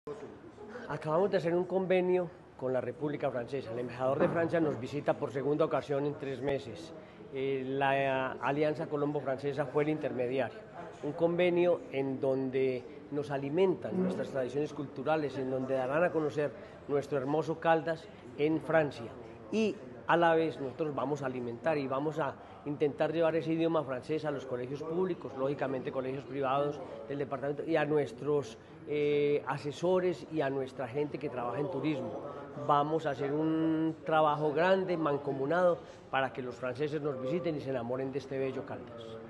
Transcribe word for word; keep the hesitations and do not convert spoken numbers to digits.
Acabamos de hacer un convenio con la República Francesa. El embajador de Francia nos visita por segunda ocasión en tres meses. Eh, la Alianza Colombo-Francesa fue el intermediario. Un convenio en donde nos alimentan nuestras tradiciones culturales, en donde darán a conocer nuestro hermoso Caldas en Francia. Y a la vez nosotros vamos a alimentar y vamos a intentar llevar ese idioma francés a los colegios públicos, lógicamente colegios privados del departamento, y a nuestros eh, asesores y a nuestra gente que trabaja en turismo. Vamos a hacer un trabajo grande, mancomunado, para que los franceses nos visiten y se enamoren de este bello Caldas.